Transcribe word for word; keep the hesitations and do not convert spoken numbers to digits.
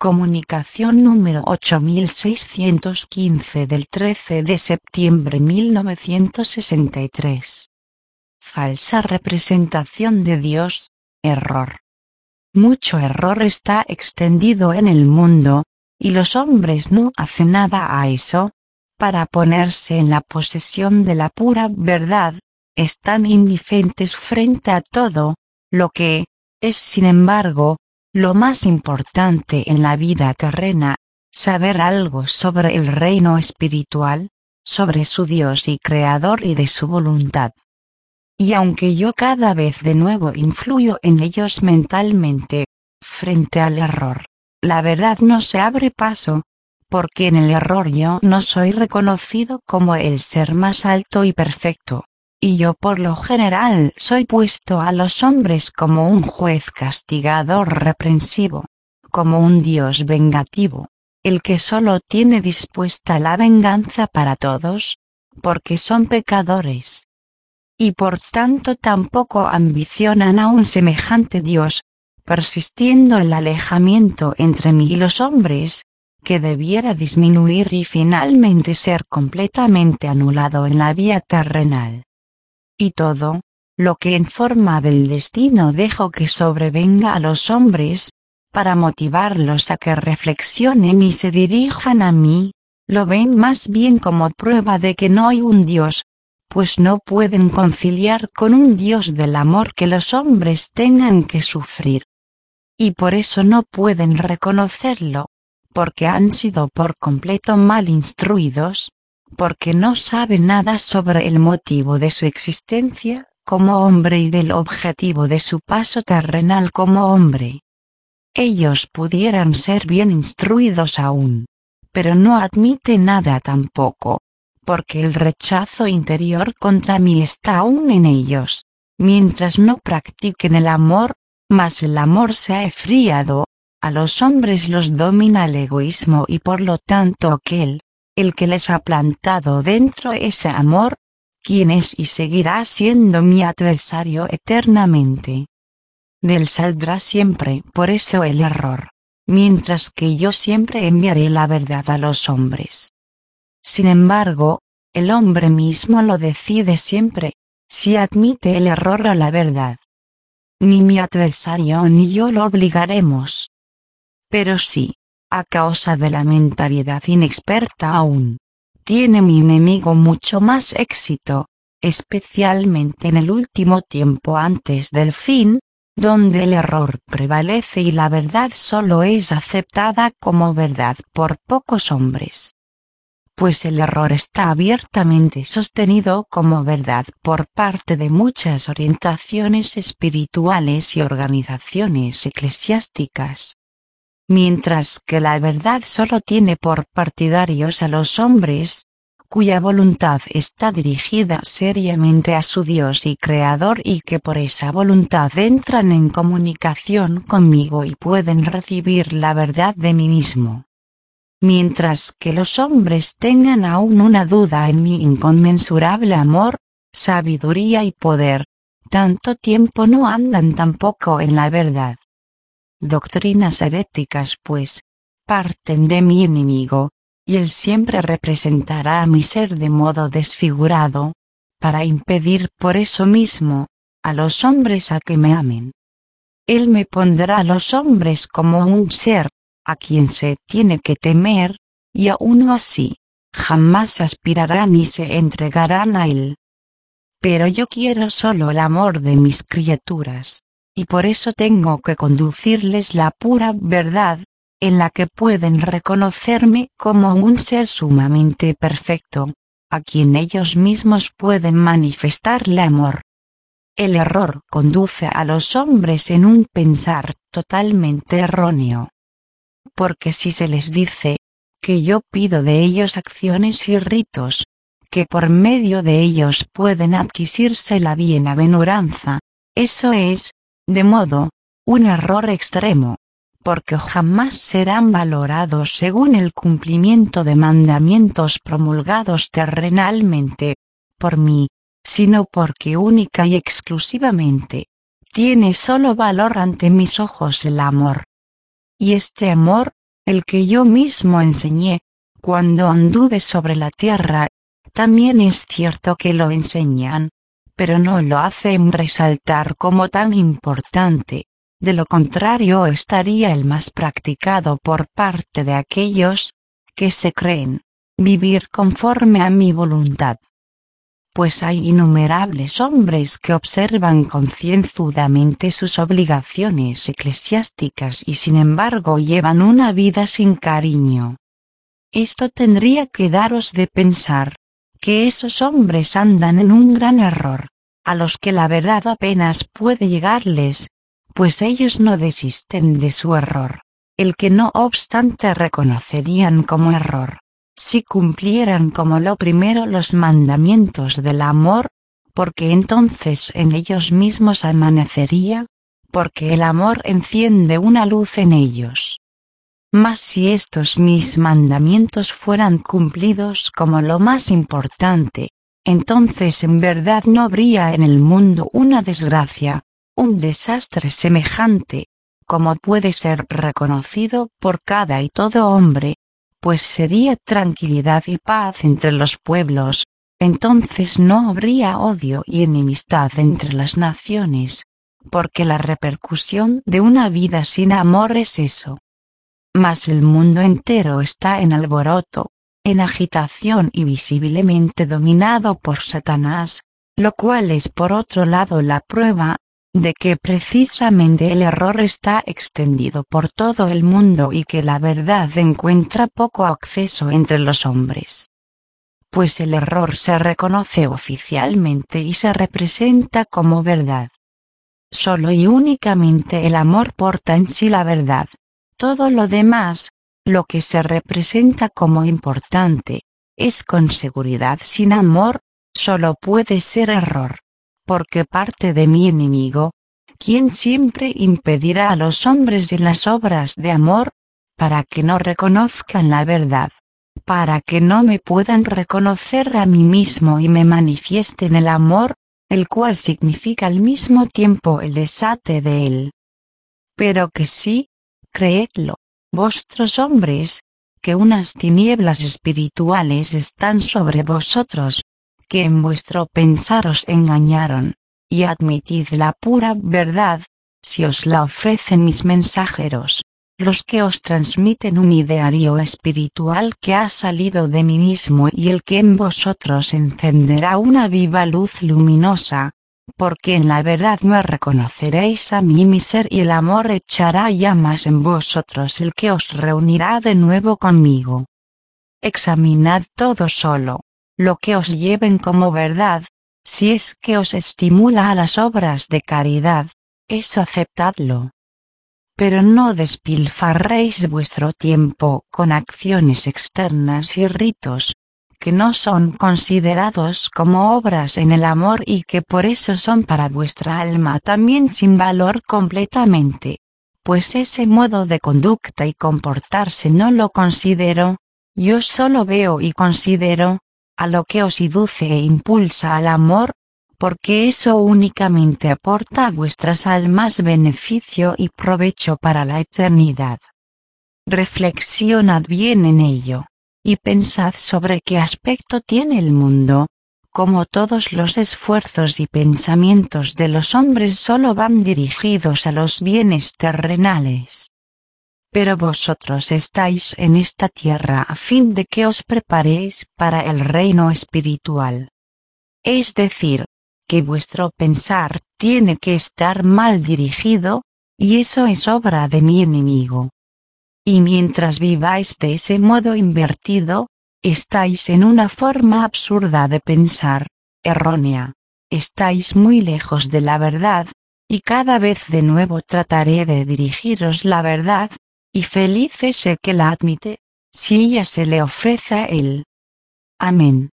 Comunicación número ocho mil seiscientos quince del trece de septiembre de mil novecientos sesenta y tres. Falsa representación de Dios, error. Mucho error está extendido en el mundo, y los hombres no hacen nada a eso, para ponerse en la posesión de la pura verdad, están indiferentes frente a todo, lo que, es sin embargo, lo más importante en la vida terrena, saber algo sobre el reino espiritual, sobre su Dios y Creador y de su voluntad. Y aunque yo cada vez de nuevo influyo en ellos mentalmente, frente al error, la verdad no se abre paso, porque en el error yo no soy reconocido como el ser más alto y perfecto. Y yo por lo general soy puesto a los hombres como un juez castigador reprensivo, como un Dios vengativo, el que solo tiene dispuesta la venganza para todos, porque son pecadores. Y por tanto tampoco ambicionan a un semejante Dios, persistiendo el alejamiento entre mí y los hombres, que debiera disminuir y finalmente ser completamente anulado en la vía terrenal. Y todo, lo que en forma del destino dejo que sobrevenga a los hombres, para motivarlos a que reflexionen y se dirijan a mí, lo ven más bien como prueba de que no hay un Dios, pues no pueden conciliar con un Dios del amor que los hombres tengan que sufrir. Y por eso no pueden reconocerlo, porque han sido por completo mal instruidos, porque no saben nada sobre el motivo de su existencia como hombre y del objetivo de su paso terrenal como hombre. Ellos pudieran ser bien instruidos aún, pero no admiten nada tampoco, porque el rechazo interior contra mí está aún en ellos, mientras no practiquen el amor, mas el amor se ha enfriado, a los hombres los domina el egoísmo y por lo tanto aquel, el que les ha plantado dentro ese amor, quien es y seguirá siendo mi adversario eternamente. De él saldrá siempre por eso el error, mientras que yo siempre enviaré la verdad a los hombres. Sin embargo, el hombre mismo lo decide siempre, si admite el error o la verdad. Ni mi adversario ni yo lo obligaremos. Pero sí, a causa de la mentalidad inexperta aún, tiene mi enemigo mucho más éxito, especialmente en el último tiempo antes del fin, donde el error prevalece y la verdad solo es aceptada como verdad por pocos hombres. Pues el error está abiertamente sostenido como verdad por parte de muchas orientaciones espirituales y organizaciones eclesiásticas. Mientras que la verdad solo tiene por partidarios a los hombres, cuya voluntad está dirigida seriamente a su Dios y Creador y que por esa voluntad entran en comunicación conmigo y pueden recibir la verdad de mí mismo. Mientras que los hombres tengan aún una duda en mi inconmensurable amor, sabiduría y poder, tanto tiempo no andan tampoco en la verdad. Doctrinas heréticas pues, parten de mi enemigo, y él siempre representará a mi ser de modo desfigurado, para impedir por eso mismo, a los hombres a que me amen. Él me pondrá a los hombres como un ser, a quien se tiene que temer, y a uno así, jamás aspirarán ni se entregarán a él. Pero yo quiero solo el amor de mis criaturas, y por eso tengo que conducirles la pura verdad, en la que pueden reconocerme como un ser sumamente perfecto, a quien ellos mismos pueden manifestarle amor. El error conduce a los hombres en un pensar totalmente erróneo. Porque si se les dice, que yo pido de ellos acciones y ritos, que por medio de ellos pueden adquirirse la bienaventuranza, eso es, de modo, un error extremo, porque jamás serán valorados según el cumplimiento de mandamientos promulgados terrenalmente, por mí, sino porque única y exclusivamente, tiene solo valor ante mis ojos el amor. Y este amor, el que yo mismo enseñé, cuando anduve sobre la tierra. También es cierto que lo enseñan, pero no lo hacen resaltar como tan importante. De lo contrario estaría el más practicado por parte de aquellos que se creen vivir conforme a mi voluntad. Pues hay innumerables hombres que observan concienzudamente sus obligaciones eclesiásticas y sin embargo llevan una vida sin cariño. Esto tendría que daros de pensar, que esos hombres andan en un gran error, a los que la verdad apenas puede llegarles, pues ellos no desisten de su error, el que no obstante reconocerían como error, si cumplieran como lo primero los mandamientos del amor, porque entonces en ellos mismos amanecería, porque el amor enciende una luz en ellos. Mas si estos mis mandamientos fueran cumplidos como lo más importante, entonces en verdad no habría en el mundo una desgracia, un desastre semejante, como puede ser reconocido por cada y todo hombre, pues sería tranquilidad y paz entre los pueblos, entonces no habría odio y enemistad entre las naciones, porque la repercusión de una vida sin amor es eso. Mas el mundo entero está en alboroto, en agitación y visiblemente dominado por Satanás, lo cual es por otro lado la prueba de que precisamente el error está extendido por todo el mundo y que la verdad encuentra poco acceso entre los hombres. Pues el error se reconoce oficialmente y se representa como verdad. Solo y únicamente el amor porta en sí la verdad. Todo lo demás, lo que se representa como importante, es con seguridad sin amor, solo puede ser error, porque parte de mi enemigo, quien siempre impedirá a los hombres en las obras de amor, para que no reconozcan la verdad, para que no me puedan reconocer a mí mismo y me manifiesten el amor, el cual significa al mismo tiempo el desate de él. Pero que sí, creedlo, vosotros hombres, que unas tinieblas espirituales están sobre vosotros, que en vuestro pensar os engañaron, y admitid la pura verdad, si os la ofrecen mis mensajeros, los que os transmiten un ideario espiritual que ha salido de mí mismo y el que en vosotros encenderá una viva luz luminosa, porque en la verdad me reconoceréis a mí mi ser y el amor echará llamas en vosotros el que os reunirá de nuevo conmigo. Examinad todo solo, lo que os lleven como verdad, si es que os estimula a las obras de caridad, eso aceptadlo. Pero no despilfarréis vuestro tiempo con acciones externas y ritos, que no son considerados como obras en el amor y que por eso son para vuestra alma también sin valor completamente, pues ese modo de conducta y comportarse no lo considero, yo solo veo y considero, a lo que os induce e impulsa al amor, porque eso únicamente aporta a vuestras almas beneficio y provecho para la eternidad. Reflexionad bien en ello, y pensad sobre qué aspecto tiene el mundo, como todos los esfuerzos y pensamientos de los hombres solo van dirigidos a los bienes terrenales. Pero vosotros estáis en esta tierra a fin de que os preparéis para el reino espiritual. Es decir, que vuestro pensar tiene que estar mal dirigido, y eso es obra de mi enemigo. Y mientras viváis de ese modo invertido, estáis en una forma absurda de pensar, errónea, estáis muy lejos de la verdad, y cada vez de nuevo trataré de dirigiros la verdad, y feliz es el que la admite, si ella se le ofrece a él. Amén.